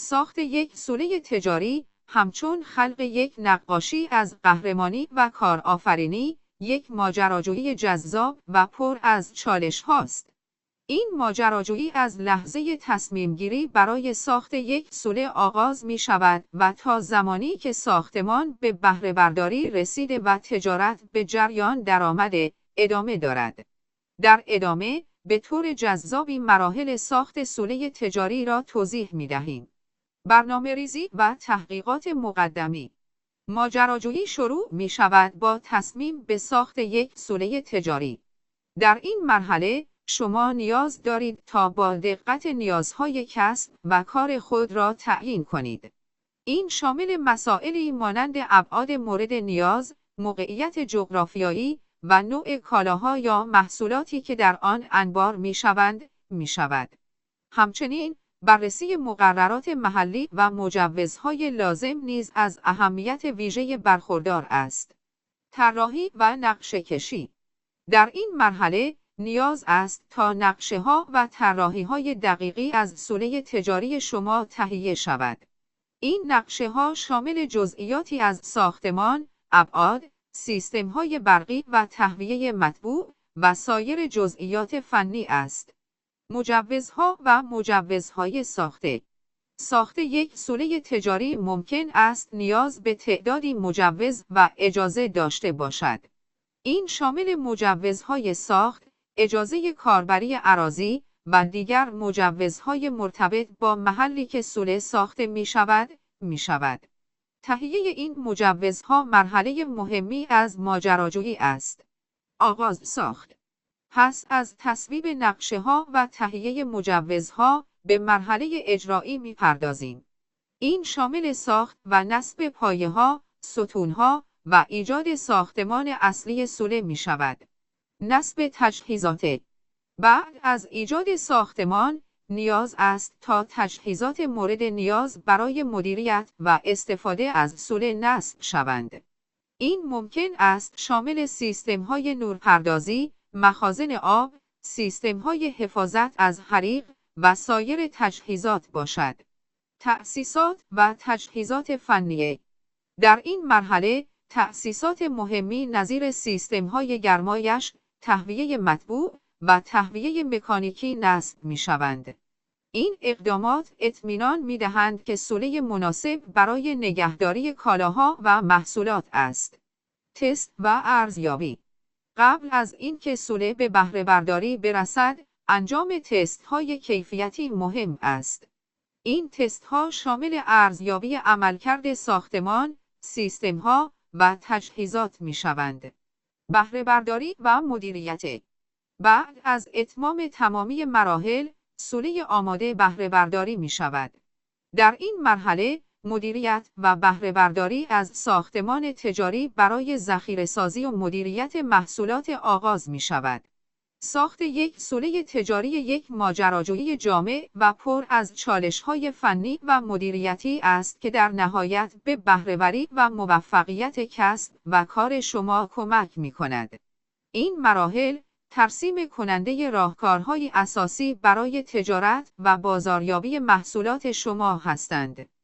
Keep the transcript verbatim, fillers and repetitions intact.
ساخت یک سوله تجاری همچون خلق یک نقاشی از قهرمانی و کارآفرینی، یک ماجراجویی جذاب و پر از چالش هاست. این ماجراجویی از لحظه تصمیمگیری برای ساخت یک سوله آغاز می شود و تا زمانی که ساختمان به بهره برداری رسیده و تجارت به جریان درآمده، ادامه دارد. در ادامه، به طور جذابی مراحل ساخت سوله تجاری را توضیح می دهیم. برنامه‌ریزی و تحقیقات مقدمی. ماجراجویی شروع می شود با تصمیم به ساخت یک سوله تجاری. در این مرحله، شما نیاز دارید تا با دقت نیازهای کسب و کار خود را تعیین کنید. این شامل مسائلی مانند ابعاد مورد نیاز، موقعیت جغرافیایی و نوع کالاها یا محصولاتی که در آن انبار می شوند، می شود. همچنین، بررسی مقررات محلی و مجوزهای لازم نیز از اهمیت ویژه برخوردار است. طراحی و نقشه کشی. در این مرحله، نیاز است تا نقشه‌ها و طراحی‌های دقیقی از سوله تجاری شما تهیه شود. این نقشه‌ها شامل جزئیاتی از ساختمان، ابعاد، سیستم‌های برقی و تهویه مطبوع و سایر جزئیات فنی است. مجوزها و مجوزهای ساخته. ساخت یک سوله تجاری ممکن است نیاز به تعدادی مجوز و اجازه داشته باشد. این شامل مجوزهای ساخت، اجازه کاربری اراضی و دیگر مجوزهای مرتبط با محلی که سوله ساخته می شود، می شود. تهیه این مجوزها مرحله مهمی از ماجراجویی است. آغاز ساخت. پس از تصویب نقشه‌ها و تهیه مجوزها به مرحله اجرایی می پردازیم. این شامل ساخت و نصب پایه‌ها، ستون‌ها و ایجاد ساختمان اصلی سوله می شود. نصب تجهیزات. بعد از ایجاد ساختمان، نیاز است تا تجهیزات مورد نیاز برای مدیریت و استفاده از سوله نصب شوند. این ممکن است شامل سیستم‌های نورپردازی، مخازن آب، سیستم‌های حفاظت از حریق و سایر تجهیزات باشد. تأسیسات و تجهیزات فنیه. در این مرحله، تأسیسات مهمی نظیر سیستم‌های گرمایش، تهویه مطبوع و تهویه مکانیکی نصب می‌شوند. این اقدامات اطمینان می‌دهند که سوله مناسب برای نگهداری کالاها و محصولات است. تست و ارزیابی. قبل از اینکه سوله به بهره برداری برسد، انجام تست‌های کیفیتی مهم است. این تست‌ها شامل ارزیابی عملکرد ساختمان، سیستم‌ها و تجهیزات می‌شوند. بهره برداری و مدیریت. بعد از اتمام تمامی مراحل، سوله آماده بهره برداری می شود. در این مرحله، مدیریت و بهره برداری از ساختمان تجاری برای ذخیره‌سازی و مدیریت محصولات آغاز می شود. ساخت یک سوله تجاری یک ماجراجویی جامع و پر از چالش‌های فنی و مدیریتی است که در نهایت به بهره‌وری و موفقیت کسب و کار شما کمک می کند. این مراحل ترسیم کننده راهکارهای اساسی برای تجارت و بازاریابی محصولات شما هستند.